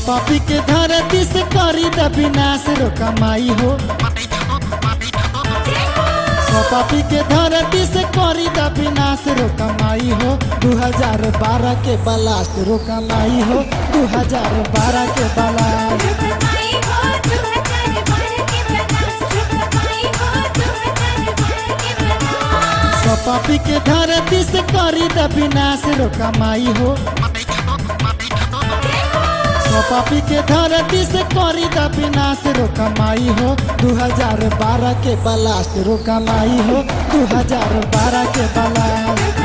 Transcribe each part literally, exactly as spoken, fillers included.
पापी के धरती से करी द विनाश रो कमाई हो। सौ पापी के धरती से करी द विनाश रो कमाई हो। दो हज़ार बारह के ब्लास्ट रो कमाई हो। दो हज़ार बारह के ब्लास्ट सौ पापी के धरती से करी द विनाश रो कमाई हो। सौ पापी के धरती से करी द विनाश रो कमाई हो। दो हज़ार बारह के ब्लास्ट रो कमाई हो। दो हज़ार बारह के ब्लास्ट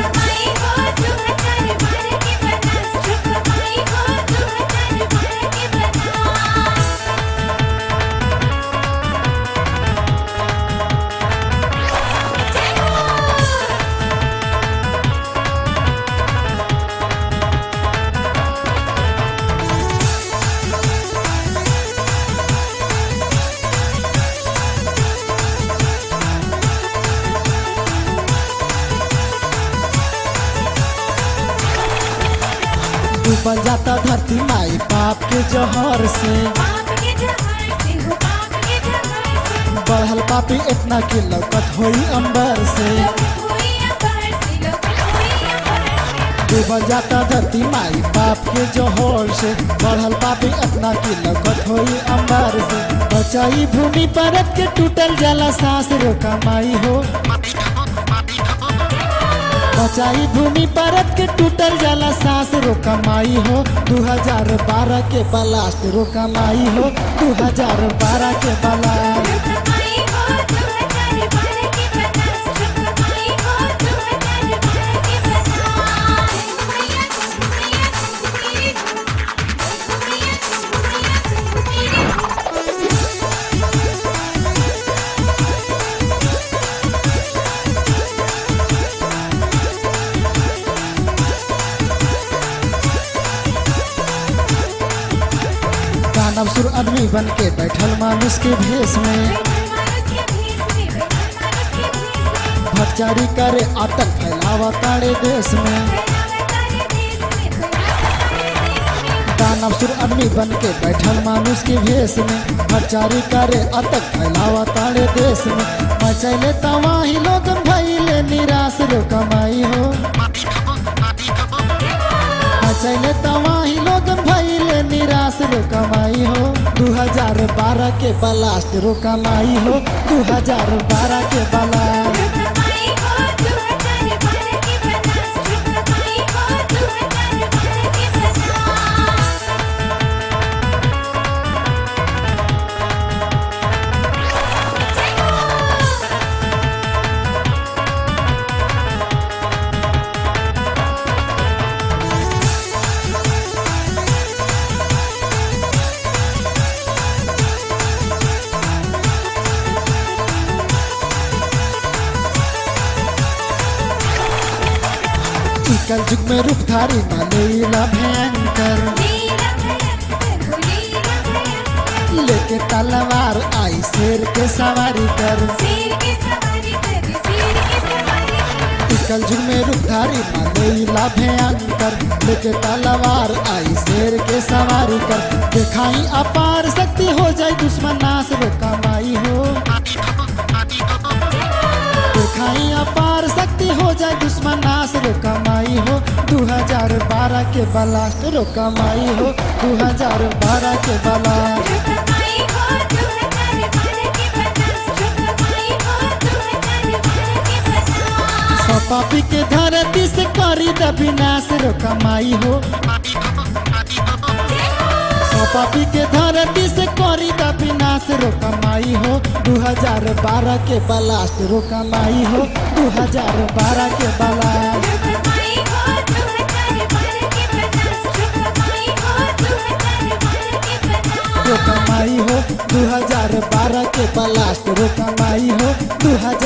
डूबल जाता धरती माई पाप के जहर से। बढ़ल पापी इतना कि लौकत होई अंबर से। डूबल जाता धरती माई पाप के जहर से। बढ़ल पापी इतना कि लौकत होई अंबर से। बचाई भूमि परत के टूटल जाला सांस रो कमाई हो। बचाई भूमि परत के टूटल जाला सांस रो कमाई हो। दो हज़ार बारह के ब्लास्ट रो कमाई हो। दो हज़ार बारह के ब्लास्ट दानव सुर आदमी बन के बैठल मानुष के भेष में। भटचारी करे आतंक फैलावा ताड़े देश में। दानव सुर आदमी बन के बैठल मानुष के भेष में। भटचारी करे आतंक फैलावा ताड़े देश में। मचैले तवाही लोग भइले निराश रो कमाई हो। मचैले तवाही लोग भइले निराश रो कमाई हो। दो हज़ार बारह के ब्लास्ट रो कमाई हो। दो हज़ार बारह के ब्लास्ट कल युग में रूपधारी मालेला भयंकर। लेके तलवार आई शेर के सवारी कर। कल युग में रूपधारी मालेला भयंकर। लेके तलवार आई शेर के सवारी कर। दिखाई अपार शक्ति हो जाए दुश्मन नाश रो कमाई हो। दिखाई अपार शक्ति हो जाए दुश्मन नाश रो कमाई हो। दो हज़ार बारह के ब्लास्ट रो कमाई हो। दो हज़ार बारह के ब्लास्ट सौ पापी के धरती से करी द विनाश रो कमाई हो। सौ पापी के धरती से करी द विनाश रो कमाई हो। दो हज़ार बारह के ब्लास्ट रो कमाई हो। दो हज़ार बारह के ब्लास्ट रो कमाई हो। दो हज़ार बारह के ब्लास्ट रो कमाई हो। दो हज़ार